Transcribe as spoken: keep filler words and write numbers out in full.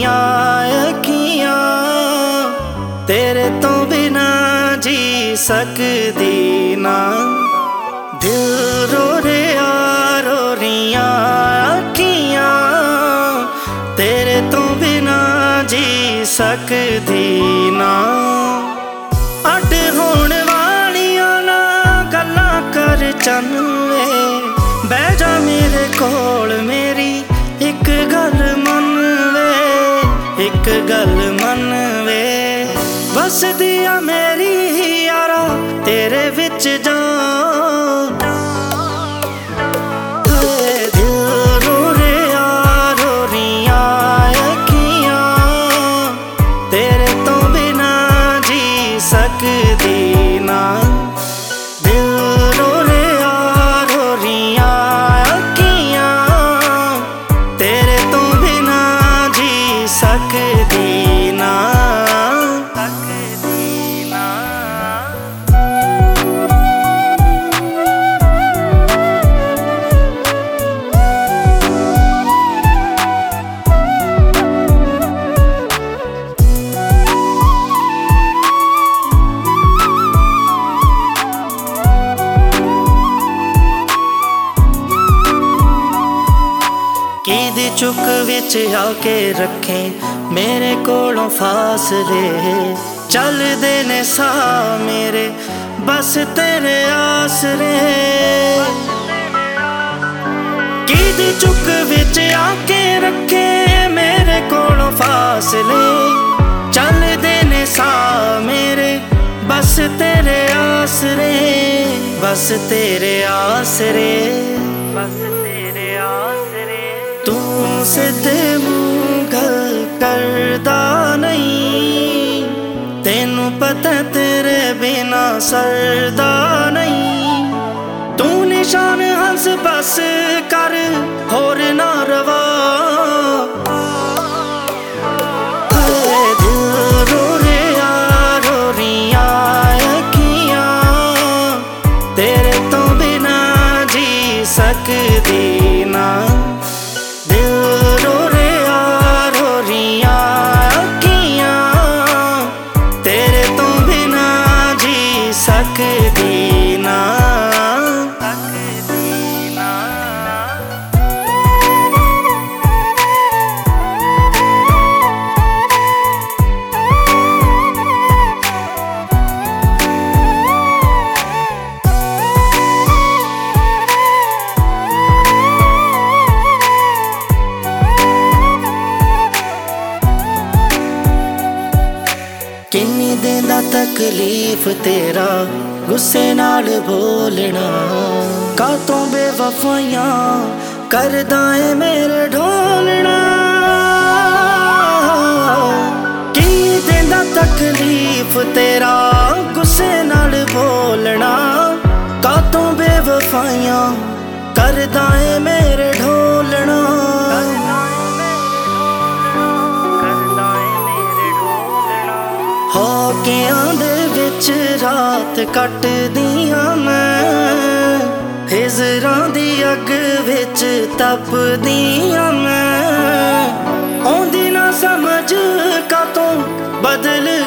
रहियां अखियां तेरे तो बिना जी सकदी ना। दिल रो रहा रो रहियां अखियां तेरे तो बिना जी सकदी ना। अड होण वालियां ना गल्लां कर चन्वे बह जा मेरे कोल मेरी एक गल मन वे एक गल मन वे बस दिया मेरी यारा तेरे विच जा। दिल रो रहा रो रहियां अखियां तेरे तो बिना जी सकदी ना। दिल रो रहा रो रहियां अखियां तेरे तो बिना जी सकदी ना। कीदी चुक विच आके रखे मेरे कोलों फासले चलदे ने सा मेरे बस तेरे आसरे। कीदी चुक विच आके रखे मेरे कोलों फासले चलदे ने सा मेरे बस तेरे आसरे बस तेरे आसरे बस तेरे आसरे। तू सिद्धे मुंह गल करदा नहीं तेनू पता तेरे बिना सरदा नहीं। तू निशान हंस बस कर होर ना रवा। दिल रो रहा रो रहियां अखियां तेरे तो बिना जी सकदी ना। सकदी ना सकदी ना। किन्नी देंदा तकलीफ तेरा गुस्से नाल बोलना कातों बेवफाइयां करदा है मेरे ढोलना। किन्नी देंदा तकलीफ तेरा गुस्से नाल बोलना कातों बेवफाइयां करदा है मेरे ढोलना। होकियां दे विच रात कटदियां मैं हिजरां दी अग विच तपदियां मैं। औंदी ना समझ कातों बदल